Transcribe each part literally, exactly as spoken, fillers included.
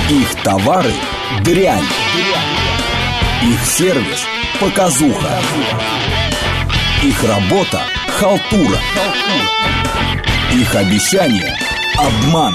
Их товары – дрянь. Их сервис – показуха. Их работа – халтура. Их обещания – обман.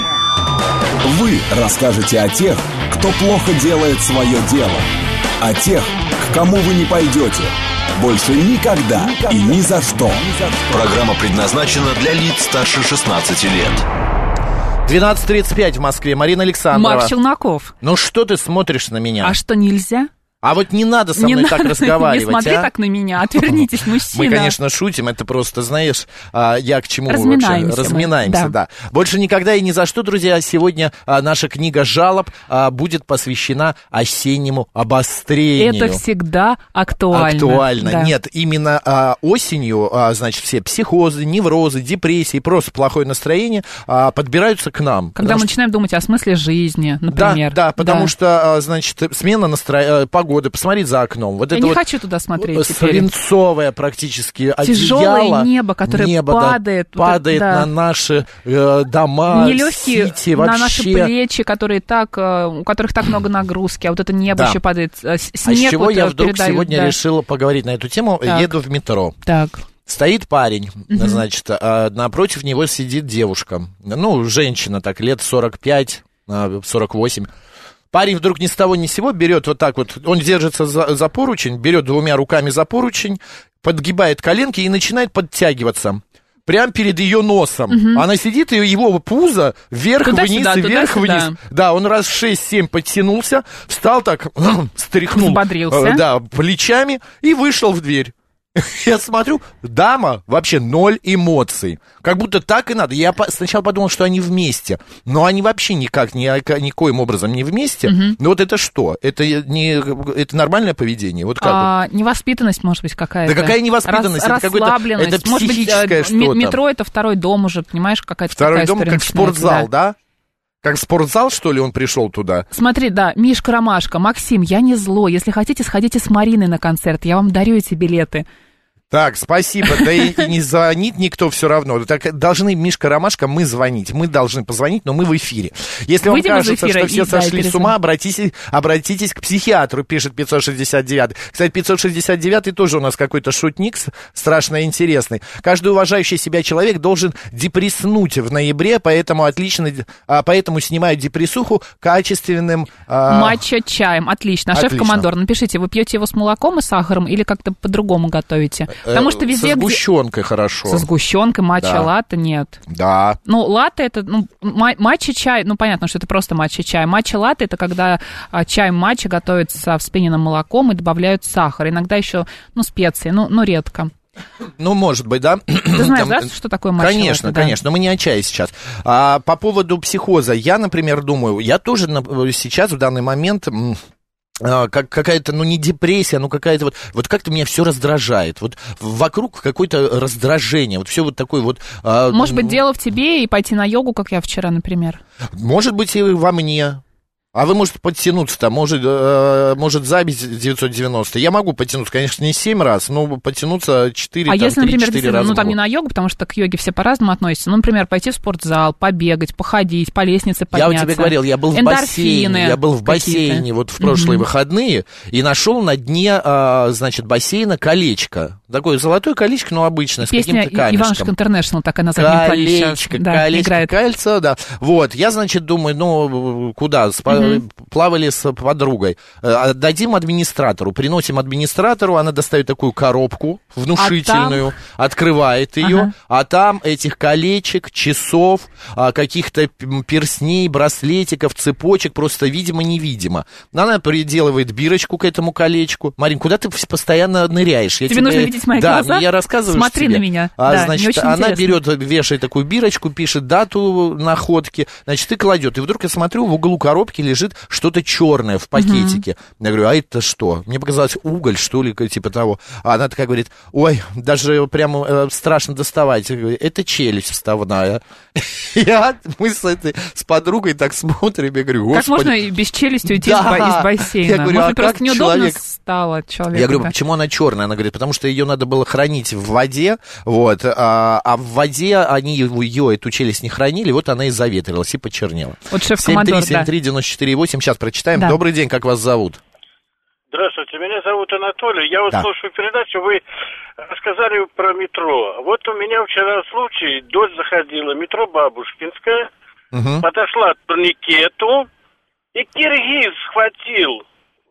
Вы расскажете о тех, кто плохо делает свое дело. О тех, к кому вы не пойдете. Больше никогда и ни за что. Программа предназначена для лиц старше шестнадцати лет. двенадцать тридцать пять в Москве. Марина Александрова. Марк Челноков. Ну что ты смотришь на меня? А что, нельзя? А вот не надо со не мной надо, так разговаривать, не смотри а? так на меня, отвернитесь, мужчина. Мы, конечно, шутим, это просто, знаешь, я к чему Разминаемся вообще? Разминаемся, мы, да. да. Больше никогда и ни за что, друзья. Сегодня наша книга жалоб будет посвящена осеннему обострению. Это всегда актуально. Актуально. Да. Нет, именно а, осенью, а, значит, все психозы, неврозы, депрессии, просто плохое настроение а, подбираются к нам. Когда мы что... начинаем думать о смысле жизни, например. Да, да, потому да. что, а, значит, смена настроения, погоды, посмотреть за окном. Вот Я это не вот хочу туда смотреть теперь. Свинцовое практически тяжелое одеяло. небо, которое небо, падает. Да, падает да. на наши э, дома, нелегкие, сити, на вообще. наши плечи, которые так, у которых так много нагрузки, а вот это небо да. еще падает, снег. А с чего вот я вдруг передают, сегодня да. решила поговорить на эту тему? Так. Еду в метро. Так. Стоит парень, Угу. значит, а напротив него сидит девушка. Ну, женщина, так, лет сорок пять, сорок восемь. Парень вдруг ни с того ни с сего берет вот так вот, он держится за, за поручень, берет двумя руками за поручень, подгибает коленки и начинает подтягиваться. Прямо перед ее носом. Угу. Она сидит, и его пузо вверх-вниз, и вверх-вниз. Да, он раз шесть-семь подтянулся, встал так, стряхнул Взбодрился. Да, плечами и вышел в дверь. Я смотрю, дама вообще ноль эмоций. Как будто так и надо. Я сначала подумал, что они вместе. Но они вообще никак, ни, никоим образом не вместе. Угу. Но вот это что? Это, не, это нормальное поведение? Вот как а, вот? Невоспитанность, может быть, какая-то. Да какая невоспитанность? Рас, это расслабленность. Это психическое может быть, что-то. Метро — это второй дом уже, понимаешь, какая-то Второй такая дом, как спортзал, да? да? Как спортзал, что ли, он пришел туда? Смотри, да, Мишка Ромашка, Максим, я не зло. Если хотите, сходите с Мариной на концерт. Я вам дарю эти билеты. Так, спасибо, да и, и не звонит никто все равно. Так должны, Мишка Ромашка, мы звонить. Мы должны позвонить, но мы в эфире. Если Выйдем вам кажется, что все и, сошли да, с ума, обратитесь, обратитесь к психиатру, пишет пятьсот шестьдесят девять. Кстати, пятьсот шестьдесят девять тоже у нас какой-то шутник страшно интересный. Каждый уважающий себя человек должен депресснуть в ноябре, поэтому отлично, поэтому снимают депрессуху качественным... А... матча-чаем, отлично. А шеф-командор, напишите, вы пьете его с молоком и сахаром или как-то по-другому готовите? Потому что везде, со сгущенкой где... хорошо. Со сгущенкой, матча, да. латте нет. Да. Ну, латте это, ну, матча-чай, ну, понятно, что это просто матча-чай. Матча-латте это когда а, чай матча готовится со вспененным молоком и добавляют сахар. Иногда еще, ну, специи, ну, но редко. Ну, может быть, да. Ты знаешь, да, что такое матча? Конечно, да? конечно, но мы не о чае сейчас. А, по поводу психоза, я, например, думаю, я тоже сейчас в данный момент... Как, какая-то, ну, не депрессия, ну, какая-то вот, вот как-то меня все раздражает. Вот вокруг какое-то раздражение, вот все вот такое вот... Может быть, дело в тебе и пойти на йогу, как я вчера, например? Может быть, и во мне. А вы можете подтянуться-то, может, э, может забить девятьсот девяносто. Я могу подтянуться, конечно, не семь раз, но подтянуться четыре, а там, если, например, три-четыре раза. Ну, там не на йогу, потому что к йоге все по-разному относятся. Ну, например, пойти в спортзал, побегать, походить, по лестнице подняться. Я у тебя говорил, я был в бассейне, я был в бассейне вот в прошлые mm-hmm. выходные и нашел на дне, а, значит, бассейна колечко. Такое золотое колечко, но обычное, с Песня каким-то камешком. Иванушка Интернешнл, такая на заднем плане сейчас. Колечко, да, колечко, играет. кольцо, да. Вот, я, значит, думаю, ну, куда? Спа- mm-hmm. Плавали с подругой. Отдадим администратору, приносим администратору, она достает такую коробку внушительную, а там... открывает ее, ага. а там этих колечек, часов, каких-то перстней, браслетиков, цепочек, просто видимо-невидимо. Она приделывает бирочку к этому колечку. Марин, куда ты постоянно ныряешь? Я тебе, тебе нужно видеть мои да, глаза? я рассказываю Смотри тебе. на меня. А, да, значит, она интересно. берет, вешает такую бирочку, пишет дату находки, значит, и кладет. И вдруг я смотрю, в углу коробки лежит что-то черное в пакетике. Uh-huh. Я говорю, а это что? Мне показалось, уголь, что ли, типа того. А она такая говорит, ой, даже прямо э, страшно доставать. Я говорю, это челюсть вставная. Я, мы с этой, с подругой так смотрим, я говорю, господи. Как можно и без челюсти уйти да. из бассейна? Я говорю, может, а просто как неудобно человек... стало человеку? Я говорю, да. почему она черная? Она говорит, потому что ее надо было хранить в воде, вот, а, а в воде они ее, эту челюсть, не хранили, вот она и заветрилась, и почернела. Вот шеф-командор, семь три семь три девяносто четыре восемь, сейчас прочитаем. Да. Добрый день, как вас зовут? Здравствуйте, меня зовут Анатолий. Я вот да. слушаю передачу, вы рассказали про метро. Вот у меня вчера случай, дочь заходила, метро Бабушкинская, угу. подошла к турникету, и киргиз схватил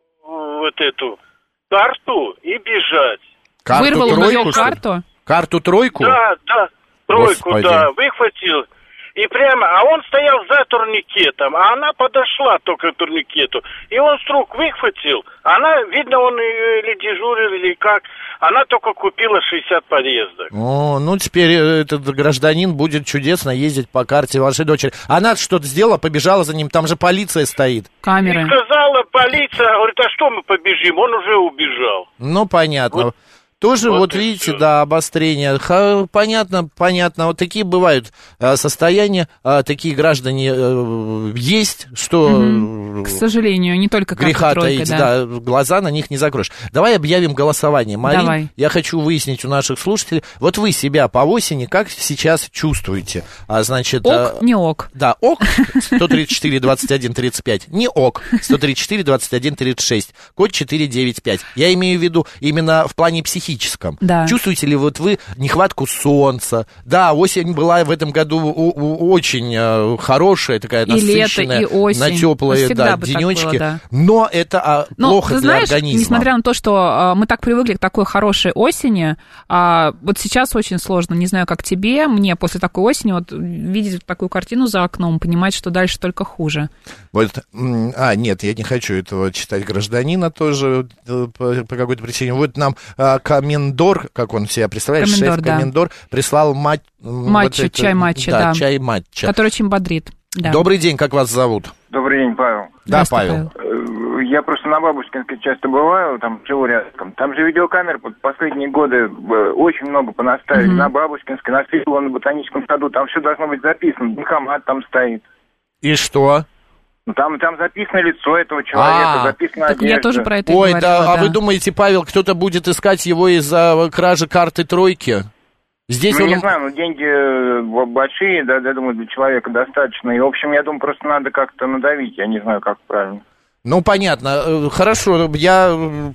вот эту карту и бежать. Карту Вырвал тройку, карту? Карту тройку? Да, да, тройку, Господи. да, выхватил. И прямо, а он стоял за турникетом, а она подошла только к турникету. И он вдруг выхватил, она, видно, он или дежурил, или как, она только купила шестьдесят поездок. О, ну теперь этот гражданин будет чудесно ездить по карте вашей дочери. Она что-то сделала, побежала за ним, там же полиция стоит. Камеры. И сказала полиция, говорит, а что мы побежим, он уже убежал. Ну, понятно. Вот. Тоже, вот, вот видите, все. Да, обострение. Ха, понятно, понятно. Вот такие бывают а, состояния, а, такие граждане а, есть, что... Mm-hmm. К сожалению, не только как греха тройка, таить, да. да, глаза на них не закроешь. Давай объявим голосование. Марин, Давай. Я хочу выяснить у наших слушателей, вот вы себя по осени как сейчас чувствуете? А, значит, ок, а, не ок. Да, ок, сто тридцать четыре двадцать один тридцать пять. Не ок, сто тридцать четыре двадцать один тридцать шесть. Код четыре девять пять. Я имею в виду именно в плане психическом. Да. Чувствуете ли вот вы нехватку солнца? Да, осень была в этом году у- у- очень э, хорошая, такая и насыщенная, лето, и осень. на теплые да, денечки. Было, да. Но это а, Но, плохо ты для знаешь, организма. Несмотря на то, что а, мы так привыкли к такой хорошей осени, а, вот сейчас очень сложно. Не знаю, как тебе, мне после такой осени вот видеть такую картину за окном, понимать, что дальше только хуже. Вот, а, нет, я не хочу этого читать гражданина тоже по, по какой-то причине. Вот нам а, комендор, как он себя представляет, комендор, шеф-комендор, да. прислал мать... Матча, вот чай матча, да. Да, чай матча. Который очень бодрит. Да. Добрый день, как вас зовут? Добрый день, Павел. Да, Павел. Павел. Я просто на Бабушкинской часто бываю, там живу рядом. Там же видеокамер последние годы очень много понаставили. Mm-hmm. На Бабушкинской, на Светлом, на Ботаническом саду. Там все должно быть записано. Банкомат там стоит. И что? Там, там записано лицо этого человека, А, записано так одежда. Я тоже про это Ой, говорила, да, да. А вы думаете, Павел, кто-то будет искать его из-за кражи карты тройки? Здесь ну, он... не знаю, ну, деньги большие, да, я думаю, для человека достаточно. И, в общем, я думаю, просто надо как-то надавить. Я не знаю, как правильно. Ну, понятно. Хорошо. Я,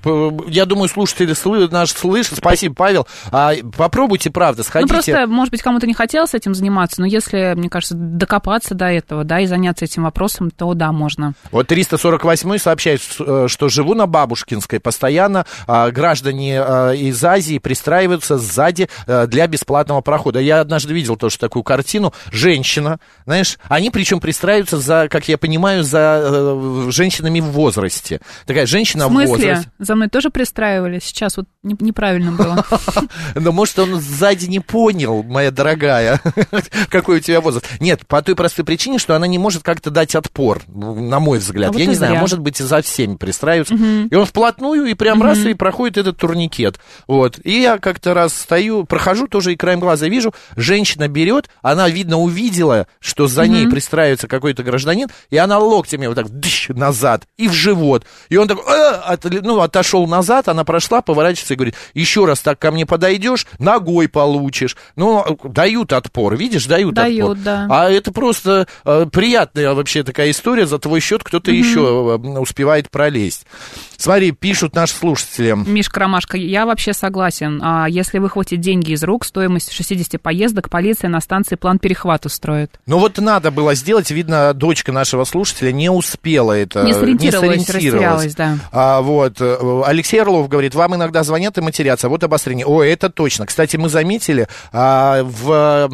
я думаю, слушатели наш слышат. Спасибо, Павел. А, попробуйте, правда, сходите. Ну, просто, может быть, кому-то не хотелось этим заниматься, но если, мне кажется, докопаться до этого, да, и заняться этим вопросом, то да, можно. Вот триста сорок восемь сообщает, что живу на Бабушкинской. Постоянно а, граждане а, из Азии пристраиваются сзади а, для бесплатного прохода. Я однажды видел тоже такую картину. Женщина, знаешь, они причем пристраиваются за, как я понимаю, за а, женщинами в возрасте. Такая женщина в, в смысле? возрасте. За мной тоже пристраивались? Сейчас вот неправильно было. Но может он сзади не понял, моя дорогая, какой у тебя возраст. Нет, по той простой причине, что она не может как-то дать отпор, на мой взгляд. Я не знаю, может быть, и за всеми пристраиваются. И он вплотную, и прям раз, и проходит этот турникет. Вот. И я как-то раз стою, прохожу тоже и краем глаза вижу, женщина берет, она, видно, увидела, что за ней пристраивается какой-то гражданин, и она локтями вот так назад и в живот. И он такой, э, от, ну, отошел назад, она прошла, поворачивается и говорит, еще раз так ко мне подойдешь, ногой получишь. Ну, дают отпор, видишь, дают, дают отпор. Да. А это просто э, приятная вообще такая история, за твой счет кто-то mm-hmm. еще э, успевает пролезть. Смотри, пишут наши слушатели. Мишка Ромашка, я вообще согласен. А если выхватить деньги из рук, стоимость шестьдесят поездок, полиция на станции план перехват устроит. Ну вот надо было сделать, видно, дочка нашего слушателя не успела это. Не сориентировалась, не сориентировалась. растерялась, да. А, вот, Алексей Орлов говорит, вам иногда звонят и матерятся, вот обострение. О, это точно. Кстати, мы заметили, а, в...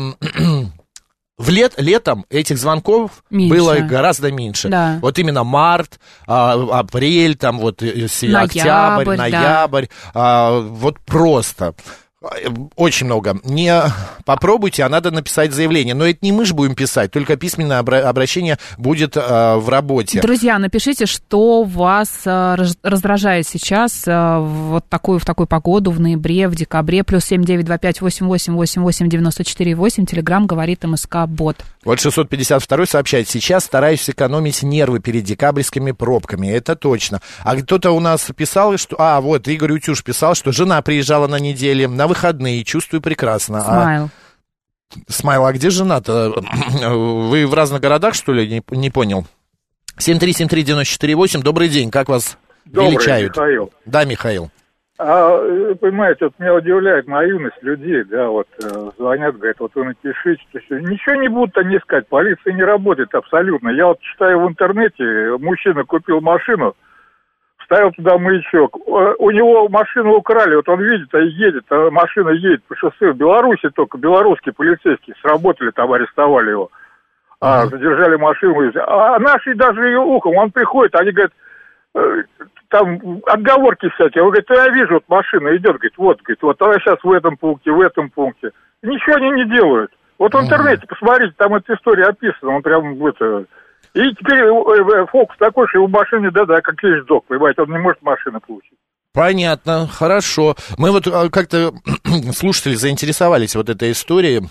В лет, летом этих звонков меньше. Было гораздо меньше. Да. Вот именно март, а, апрель, там вот ноябрь, октябрь, ноябрь, да. а, вот просто. Очень много. Не попробуйте, а надо написать заявление. Но это не мы же будем писать, только письменное обра- обращение будет э, в работе. Друзья, напишите, что вас э, раздражает сейчас э, вот такую, в такую погоду в ноябре, в декабре. Плюс семь девять два пять восемь восемь восемь восемь девяносто четыре восемь. Телеграм говорит МСК Бот. Вот шестьсот пятьдесят два сообщает: сейчас стараюсь экономить нервы перед декабрьскими пробками. Это точно. А кто-то у нас писал, что... А, вот, Игорь Утюж писал, что жена приезжала на неделе, на выходные, чувствую прекрасно. Смайл. А... Смайл, а где жена-то? Вы в разных городах, что ли? Не, не понял. семь три семь три девять четыре восемь. Добрый день, как вас Добрый, величают? Михаил. Да, Михаил. А, понимаете, вот меня удивляет наивность людей, да, вот звонят, говорят, вот вы напишите, ничего не будут они искать, полиция не работает абсолютно. Я вот читаю в интернете, мужчина купил машину, ставил туда маячок, у него машину украли, вот он видит, а едет, а машина едет по шоссе, в Беларуси только, белорусские полицейские сработали, там арестовали его, а, задержали машину, а наши даже ее ухом, он приходит, они говорят, там отговорки всякие, он говорит, я вижу, вот машина идет, говорит, вот, говорит, вот она сейчас в этом пункте, в этом пункте, ничего они не делают, вот в интернете посмотрите, там эта история описана, он прям это... И теперь фокус такой, что его в машине, да-да, как есть сдох, понимаете, он не может машину получить. Понятно, хорошо. Мы вот как-то, слушатели заинтересовались вот этой историей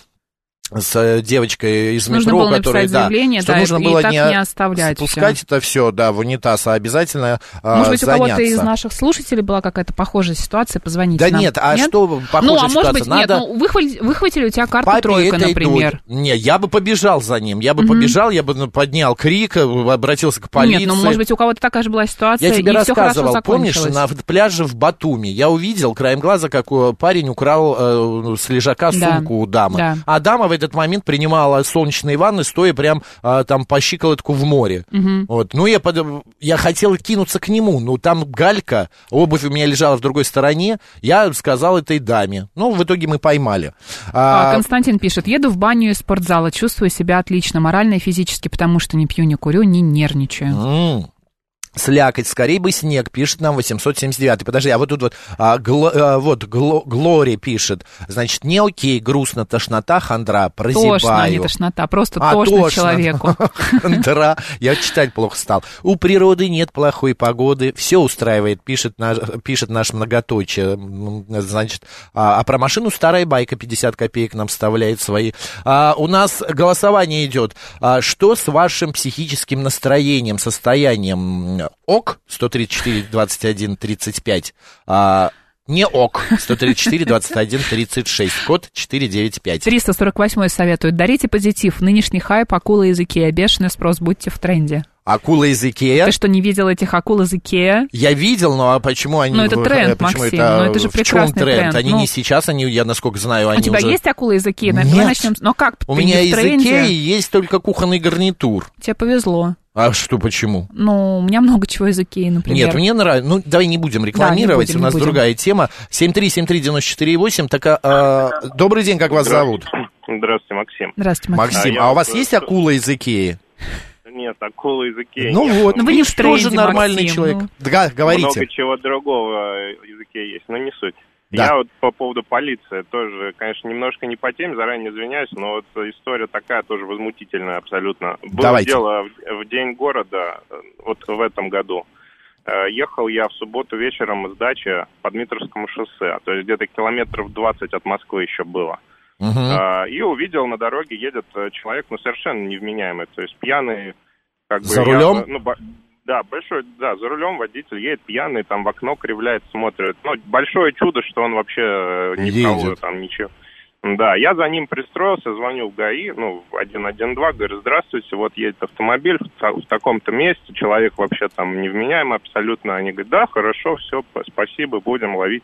с девочкой из нужно метро, было которая, написать заявление, да, да, что нужно и было так не, не оставлять спускать всё. это все, да, в унитаз, а обязательно Может а, быть, заняться. у кого-то из наших слушателей была какая-то похожая ситуация, позвоните да нам. нет, а нет? что похожая ну, а ситуация? может быть, Надо... нет, ну, выхватили, выхватили у тебя карту Папе тройка, это например. Идут. Не, я бы побежал за ним, я бы Угу. побежал, я бы поднял крик, обратился к полиции. Нет, ну, может быть, у кого-то такая же была ситуация, я тебе и все хорошо рассказывал, помнишь, закончилось. на пляже в Батуми я увидел краем глаза, как парень украл э, с лежака да. сумку у дамы. Да. А дама в этот момент принимала солнечные ванны, стоя прям а, там по щиколотку в море. Угу. Вот. Ну, я, под... я хотел кинуться к нему, но там галька, обувь у меня лежала в другой стороне, я сказал этой даме. Ну, в итоге мы поймали. А... Константин пишет, еду в баню из спортзала, чувствую себя отлично, морально и физически, потому что не пью, не курю, не нервничаю. Mm. Слякоть, скорее бы снег, пишет нам восемьсот семьдесят девять. Подожди, а вот тут вот, а, гло, а, вот гло, Глори пишет, значит, не окей, грустно, тошнота, хандра, прозябаю. Тошно, а не тошнота, просто а, тошно, тошно человеку. Хандра, я читать плохо стал. У природы нет плохой погоды, все устраивает, пишет наш, пишет наш многоточие. Значит, а, а про машину старая байка, пятьдесят копеек нам вставляет свои. А, у нас голосование идет. А, что с вашим психическим настроением, состоянием? ок, сто тридцать четыре двадцать один тридцать пять, а, не ок, сто тридцать четыре двадцать один тридцать шесть, код четыреста девяносто пять. триста сорок восемь советует, дарите позитив, нынешний хайп, акула из Икеа, бешеный спрос, будьте в тренде. Акула из Икеа. Ты что, не видел этих акул из Икеа? Я видел, но а почему они... Ну, это тренд, почему Максим, это, ну, это же прекрасный в чем тренд? тренд. Они ну, не сейчас, они, я насколько знаю, они У тебя уже... есть акула из Икеа? Нет. Давай начнем... Но как? У Ты меня не в из тренде? Икеи есть только кухонный гарнитур. Тебе повезло. А что, почему? Ну, у меня много чего из Икеи, например. Нет, мне нравится. Ну, давай не будем рекламировать, да, не будем, у нас не будем. другая тема. семь три семь три девять четыре восемь. Так, а, добрый день, как вас зовут? Здравствуйте, Максим. Здравствуйте, Максим. Максим, А, а, я у вас вот, есть э, акула из Икеи? Нет, акула из Икеи. Ну нет. вот, Ну, вы не в тренде, тоже нормальный Максим, человек. ну. Да, говорите. Много чего другого из Икеи есть, но не суть. Да. Я вот по поводу полиции тоже, конечно, немножко не по теме, заранее извиняюсь, но вот история такая тоже возмутительная абсолютно. Было Давайте. дело в, в день города, вот в этом году. Э, Ехал я в субботу вечером с дачи по Дмитровскому шоссе, то есть где-то километров двадцать от Москвы еще было. Угу. Э, И увидел, на дороге едет человек, ну, совершенно невменяемый, то есть пьяный. Как бы За я, рулем? ну, бо- да, большой, да, за рулем водитель едет пьяный, там в окно кривляет, смотрит. Ну, большое чудо, что он вообще не Едет. в там ничего. Да, я за ним пристроился, звоню в ГАИ, ну, в один один два, говорю, здравствуйте, вот едет автомобиль в, та- в таком-то месте, человек вообще там невменяемый абсолютно. Они говорят, да, хорошо, все, спасибо, будем ловить.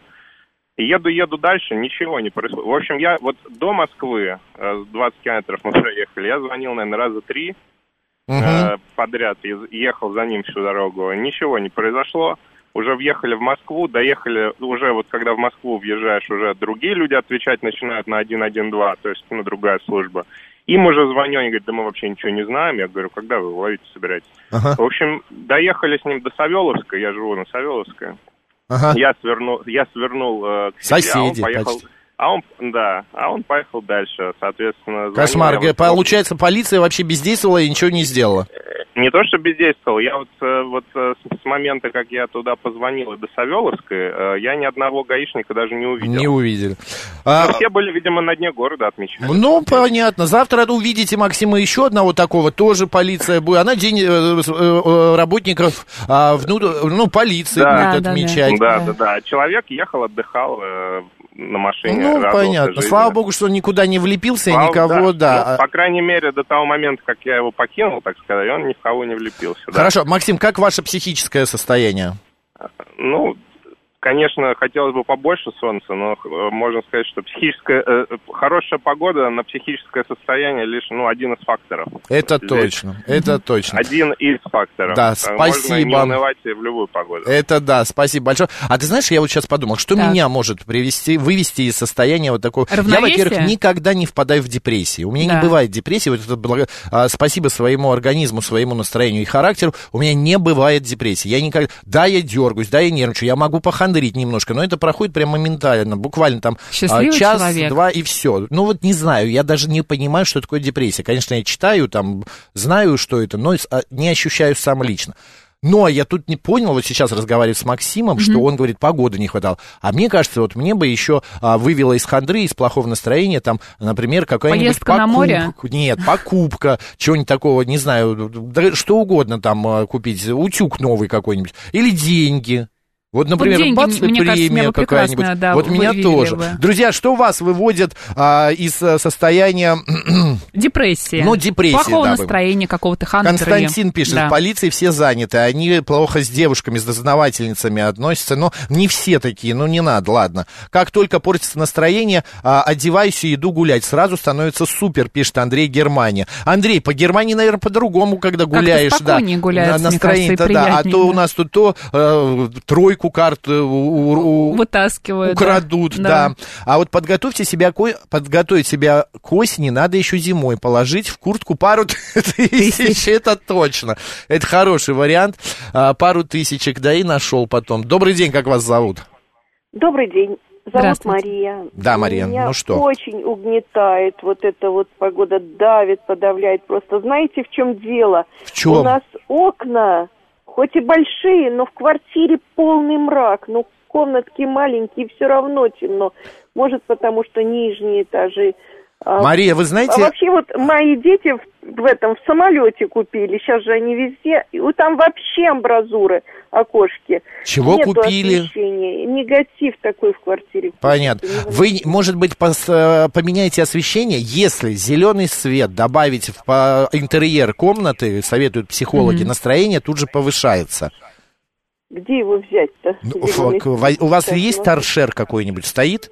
И еду-еду дальше, ничего не происходит. В общем, я вот до Москвы, э, двадцать километров мы проехали, я звонил, наверное, раза три, Угу. э, подряд, и ехал за ним всю дорогу. Ничего не произошло. Уже въехали в Москву, доехали, уже вот когда в Москву въезжаешь, уже другие люди отвечать начинают на один один два, то есть, ну, другая служба. Им уже звоню, они говорят, да мы вообще ничего не знаем. Я говорю, когда вы ловить собираетесь? Ага. В общем, доехали с ним до Савеловской, я живу на Савеловской. Ага. Я свернул, я свернул э, к себе, а он Соседи поехал... почти. А он, да, а он поехал дальше, соответственно... Кошмар. Получается, полиция вообще бездействовала и ничего не сделала? Не то, что бездействовал. Я вот, вот с момента, как я туда позвонил, до Савеловской, я ни одного гаишника даже не увидел. Не увидели. А... Все были, видимо, на дне города отмечали. Ну, понятно. Завтра увидите, Максима, еще одного такого, тоже полиция будет. Она день работников, ну, полиции да, будет да, отмечать. Да, да, да, да. Человек ехал, отдыхал на машине. Ну, понятно. Жизни. Слава богу, что он никуда не влепился Слава, и никого, да. да. Ну, по крайней мере, до того момента, как я его покинул, так сказать, он ни в кого не влепился. Хорошо. Да. Максим, как ваше психическое состояние? Ну, конечно, хотелось бы побольше солнца, но можно сказать, что психическая, э, хорошая погода на психическое состояние лишь, ну, один из факторов. Это Здесь точно, это точно. Один из факторов. Да, спасибо. Можно не унывать в любую погоду. Это да, спасибо большое. А ты знаешь, я вот сейчас подумал, что так. меня может привести, вывести из состояния вот такого... Я, во-первых, никогда не впадаю в депрессию. У меня да. не бывает депрессии. Вот это благо... а, спасибо своему организму, своему настроению и характеру. У меня не бывает депрессии. Я никогда... Да, я дергаюсь, да, я нервничаю, я могу похандрить немножко, но это проходит прям моментально, буквально там час-два и все. Ну вот не знаю, я даже не понимаю, что такое депрессия. Конечно, я читаю, там, знаю, что это, но не ощущаю сам лично. Но я тут не понял, вот сейчас разговариваю с Максимом, mm-hmm. что он говорит, погоды не хватало. А мне кажется, вот мне бы еще а, вывело из хандры, из плохого настроения, там, например, какая-нибудь поездка покупка. на море? Нет, покупка, чего-нибудь такого, не знаю, да, что угодно там купить, утюг новый какой-нибудь, или деньги. Вот, например, вот деньги, бац, и премия какая-нибудь. Да, вот меня тоже. Бы. Друзья, что вас выводит а, из состояния... Депрессии. Ну, депрессии, плохого да. настроения, какого-то хандры. Константин пишет, да. в полиции все заняты, они плохо с девушками, с дознавательницами относятся, но не все такие, ну не надо, ладно. Как только портится настроение, а, одеваюсь и иду гулять, сразу становится супер, пишет Андрей, Германия. Андрей, по Германии, наверное, по-другому, когда гуляешь. Как-то спокойнее да, гуляется, настроение-то, да, а то у нас тут то э, тройку карт вытаскивают, украдут, да. да. А вот подготовьте себя, подготовить себя к осени надо еще зимой, положить в куртку пару тысяч, это точно. Это хороший вариант, пару тысячек, да и нашел потом. Добрый день, как вас зовут? Добрый день. Зовут Мария. Да, Мария, Меня ну что? очень угнетает вот эта вот погода, давит, подавляет просто. Знаете, в чем дело? В чем? У нас окна... Хоть и большие, но в квартире полный мрак. Ну, комнатки маленькие, все равно темно. Может, потому что нижние этажи. Мария, вы знаете... А вообще вот мои дети в, в этом, в самолете купили. Сейчас же они везде. И вот там вообще амбразуры, окошки. Чего Нету купили? Освещения. Негатив такой в квартире. Понятно. Вы, может быть, пос, поменяете освещение, если зеленый свет добавить в интерьер комнаты, советуют психологи, mm-hmm. настроение тут же повышается. Где его взять-то? Ну, у вас есть торшер какой-нибудь стоит?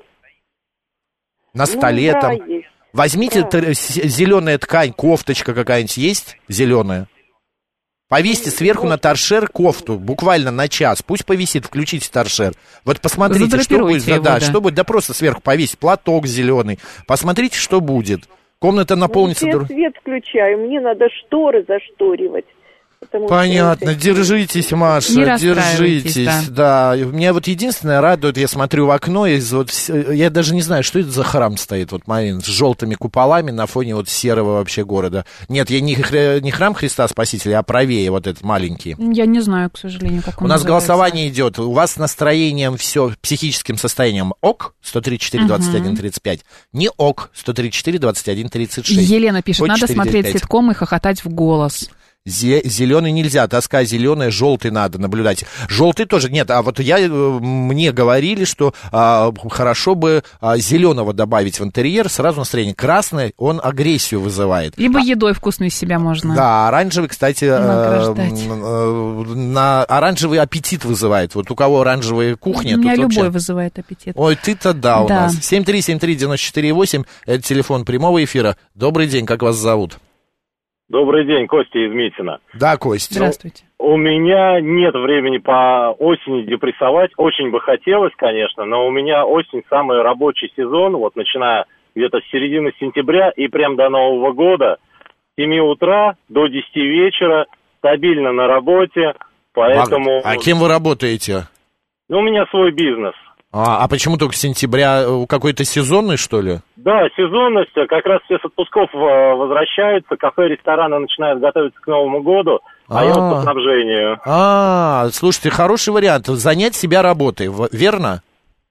На столе ну, да, там. Есть. Возьмите да. т- зеленая ткань, кофточка какая-нибудь есть зеленая. Повесьте сверху на торшер кофту, буквально на час. Пусть повисит, включите торшер. Вот посмотрите, что будет. Его, да, да. что будет. Да просто сверху повесить платок зеленый. Посмотрите, что будет. Комната наполнится... Ну, я свет включаю, мне надо шторы зашторивать. Понятно, это... держитесь, Маша, не держитесь, да. да. Меня вот единственное радует, я смотрю в окно, из вот, я даже не знаю, что это за храм стоит, вот, Марин, с желтыми куполами на фоне вот серого вообще города. Нет, я не, не храм Христа Спасителя, а правее вот этот маленький. Я не знаю, к сожалению, как он У нас называется. Голосование идет, у вас с настроением все, психическим состоянием ок, сто тридцать четыре двадцать один тридцать пять, не ок, сто тридцать четыре двадцать один тридцать шесть. Елена пишет, надо смотреть ситком и хохотать в голос. Зеленый нельзя, тоска зеленая, желтый надо наблюдать. Желтый тоже нет, а вот я, мне говорили, что а, хорошо бы а, зеленого добавить в интерьер, сразу настроение. Красный, он агрессию вызывает. Либо а, едой вкусной себя можно. Да, оранжевый, кстати, э, э, на оранжевый аппетит вызывает. Вот у кого оранжевая кухня... У меня тут любой вообще... вызывает аппетит. Ой, ты-то да, у да. нас. семь три семь три девять четыре восемь, это телефон прямого эфира. Добрый день, как вас зовут? Добрый день, Костя из Митина. Да, Костя. Здравствуйте. У меня нет времени по осени депрессовать. Очень бы хотелось, конечно, но у меня осень самый рабочий сезон, вот начиная где-то с середины сентября и прям до Нового года. С семи утра до десяти вечера, стабильно на работе, поэтому... А, а кем вы работаете? Ну, у меня свой бизнес. А, а почему только с сентября? Какой-то сезонный, что ли? Да, сезонность. Как раз все с отпусков возвращаются, кафе, рестораны начинают готовиться к Новому году, а я вот по снабжению. А, слушайте, хороший вариант. Занять себя работой, верно?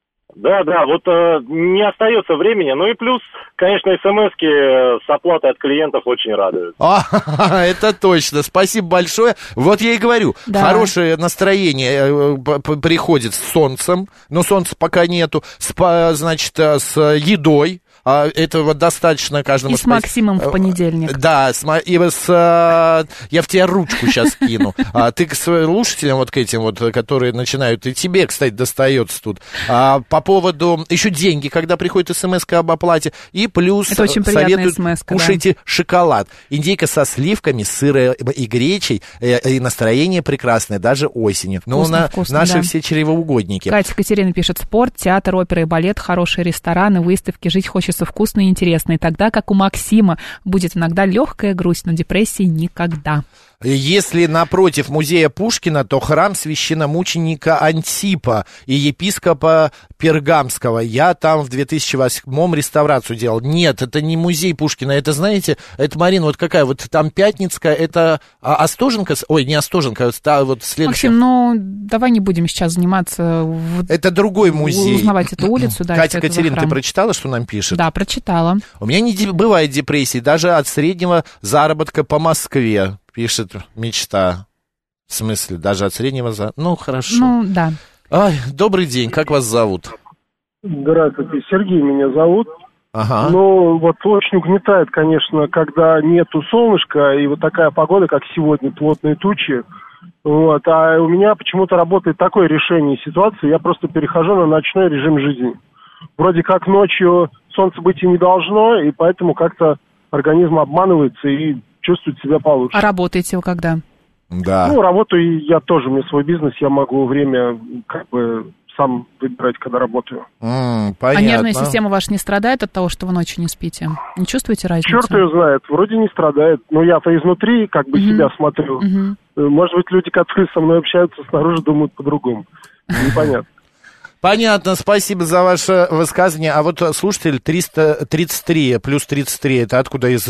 Да, да, вот э, не остается времени. Ну и плюс, конечно, смс-ки с оплатой от клиентов очень радуют. А, это точно. Спасибо большое. Вот я и говорю, да. Хорошее настроение приходит с солнцем, но солнца пока нету, с, значит, с едой. А этого достаточно каждому. И с Максимом в понедельник. Да, с, и с, я в тебя ручку сейчас кину. А ты к слушателям вот к этим вот, которые начинают, и тебе, кстати, достается тут. А, по поводу еще деньги, когда приходит смс-ка об оплате, и плюс советуют, кушайте да. шоколад. Индейка со сливками, сыром и гречей, и настроение прекрасное, даже осенью. Но на, вкусно, наши да. все чревоугодники. Катя Катерина пишет: спорт, театр, опера и балет, хорошие рестораны, выставки, жить хочется вкусно и интересно, и тогда, как у Максима, будет иногда легкая грусть, но депрессии никогда. Если напротив музея Пушкина, то храм священномученика Антипа и епископа Пергамского. Я там в две тысячи восьмом реставрацию делал. Нет, это не музей Пушкина, это, знаете, это, Марина, вот какая, вот там Пятницкая, это Остоженка, ой, не Остоженка, а вот следующая. Максим, ну, давай не будем сейчас заниматься... Это другой музей. Узнавать эту улицу, да. Катя Катерина, ты прочитала, что нам пишет? Да, прочитала. У меня не бывает депрессии, даже от среднего заработка по Москве. Пишет мечта. В смысле, даже от среднего за... Ну, хорошо. Ну, да. Ай, добрый день, как вас зовут? Здравствуйте, Сергей меня зовут. Ага. Ну, вот очень угнетает, конечно, когда нету солнышка, и вот такая погода, как сегодня, плотные тучи. Вот, а у меня почему-то работает такое решение ситуации, я просто перехожу на ночной режим жизни. Вроде как ночью солнце быть и не должно, и поэтому как-то организм обманывается и чувствует себя получше. А работаете вы когда? Да. Ну, работаю я тоже, у меня свой бизнес, я могу время как бы сам выбирать, когда работаю. Mm, а нервная система ваша не страдает от того, что вы ночью не спите? Не чувствуете разницу? Черт ее знает, вроде не страдает. Но я-то изнутри как бы mm-hmm. себя смотрю. Mm-hmm. Может быть, люди, которые со мной общаются снаружи, думают по-другому. Непонятно. Понятно, спасибо за ваше высказывание. А вот слушатель триста тридцать три, плюс тридцать три, это откуда, из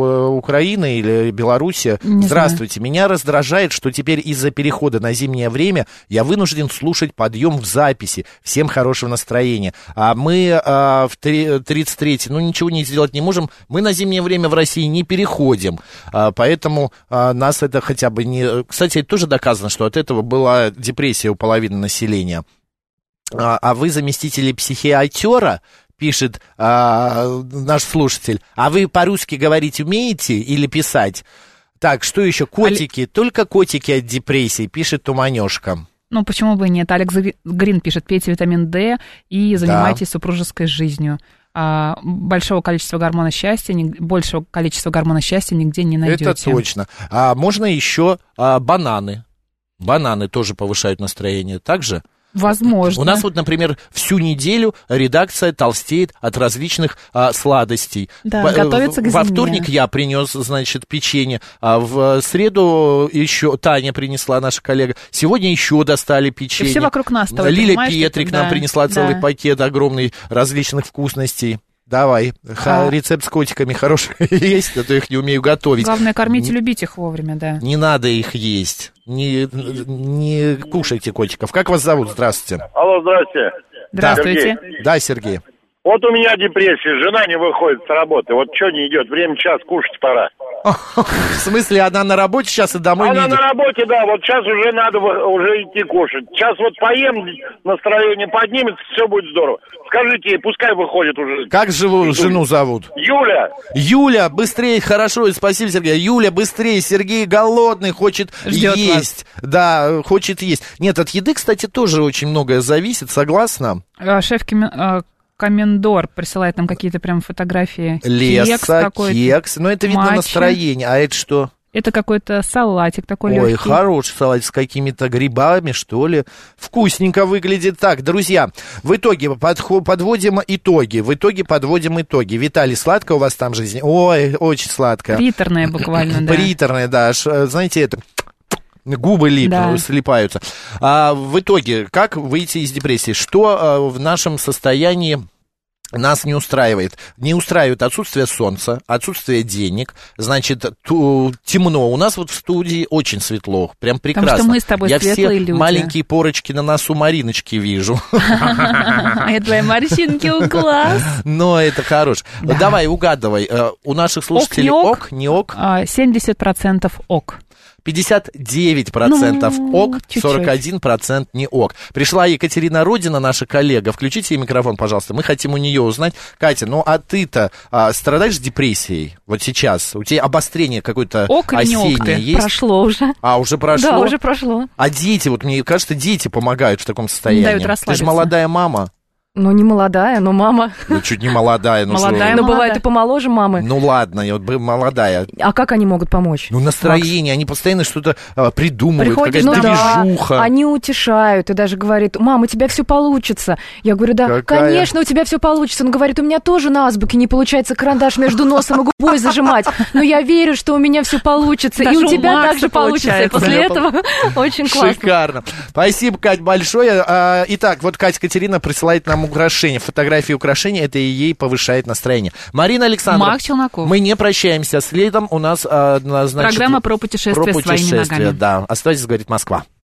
Украины или Беларуси? Не Здравствуйте, знаю. Меня раздражает, что теперь из-за перехода на зимнее время я вынужден слушать подъем в записи. Всем хорошего настроения. А мы а, в тридцать третий, ну ничего не сделать не можем. Мы на зимнее время в России не переходим. А, поэтому а, нас это хотя бы не... Кстати, это тоже доказано, что от этого была депрессия у половины населения. А вы заместитель психиатера, пишет а, наш слушатель. А вы по-русски говорить умеете или писать? Так, что еще? Котики, Али... только котики от депрессии, пишет Туманёшка. Ну, почему бы и нет? Алекс Грин пишет: пейте витамин D и занимайтесь да. супружеской жизнью. А, большого количества гормона счастья, не, большего количества гормона счастья нигде не найдете. Это точно. А можно еще а, бананы. Бананы тоже повышают настроение. Также? Возможно. У нас вот, например, всю неделю редакция толстеет от различных а, сладостей. Да, Б- готовится к зиме. Во вторник я принес, значит, печенье, а в среду еще Таня принесла, наша коллега. Сегодня еще достали печенье. И все вокруг нас. Лиля Петрик это, нам да, принесла целый да. пакет огромный различных вкусностей. Давай, а... рецепт с котиками хороший есть, а то их не умею готовить. Главное, кормить и любить их вовремя, да. Не надо их есть, не, не кушайте котиков. Как вас зовут? Здравствуйте. Алло, здравствуйте. Здравствуйте. Сергей. Да, Сергей. Вот у меня депрессия, жена не выходит с работы, вот что не идет, время час, кушать пора. В смысле, она на работе сейчас и домой она не идет? Она на работе, да, вот сейчас уже надо уже идти кушать. Сейчас вот поем, настроение поднимется, все будет здорово. Скажите ей, пускай выходит уже. Как живу, жену зовут? Юля. Юля, быстрее, хорошо, спасибо, Сергей. Юля, быстрее, Сергей голодный, хочет Ждет есть. Вас. Да, хочет есть. Нет, от еды, кстати, тоже очень многое зависит, согласна? Шеф Ким... Комендор присылает нам какие-то прям фотографии. Леса, кекс, кекс. Но это видно матча. Настроение. А это что? Это какой-то салатик такой легкий. Ой, хороший салатик с какими-то грибами, что ли. Вкусненько выглядит. Так, друзья, в итоге подход, подводим итоги. В итоге подводим итоги. Виталий, сладко у вас там жизнь? Ой, очень сладко. Приторная буквально, да. Приторная, да. Аж, знаете, это... Губы липнут, Да. слипаются. А, в итоге, как выйти из депрессии? Что а, в нашем состоянии нас не устраивает? Не устраивает отсутствие солнца, отсутствие денег, значит, ту, темно. У нас вот в студии очень светло, прям прекрасно. Потому что мы с тобой Я светлые все люди. маленькие порочки на носу Мариночки вижу. А твои морщинки у глаз. Но это хорош. Давай, угадывай. У наших слушателей ок, не ок? семьдесят процентов ок. пятьдесят девять процентов Ну, ок, чуть-чуть. сорок один процент не ок. Пришла Екатерина Родина, наша коллега. Включите ей микрофон, пожалуйста. Мы хотим у нее узнать. Катя, ну а ты-то а, страдаешь депрессией вот сейчас? У тебя обострение какое-то ок или не ок осеннее ты? есть? Прошло уже. А, уже прошло? Да, уже прошло. А дети, вот мне кажется, дети помогают в таком состоянии. Дают Ты расслабиться. же молодая мама. Ну, не молодая, но мама. Ну, чуть не молодая. Ну, Молодая, что... Но бывает и помоложе мамы. Ну, ладно, я вот бы молодая. А как они могут помочь? Ну, настроение, они постоянно что-то а, придумывают, Приходит, какая-то ну да, движуха. они утешают и даже говорят: мам, у тебя все получится. Я говорю: да, Какая? конечно, у тебя все получится. Он говорит: у меня тоже на азбуке не получается карандаш между носом и губой зажимать, но я верю, что у меня все получится, Даже и у у тебя Макса также получится. И получается. после этого очень классно. Шикарно. Спасибо, Кать, большое. А, Итак, вот Катя Катерина присылает нам украшения. Фотографии украшений, это и ей повышает настроение. Марина Александровна, Марк Челноков. мы не прощаемся. Следом у нас, а, значит, Программа про путешествия про своими путешествия, ногами. да. Оставайтесь, говорит Москва.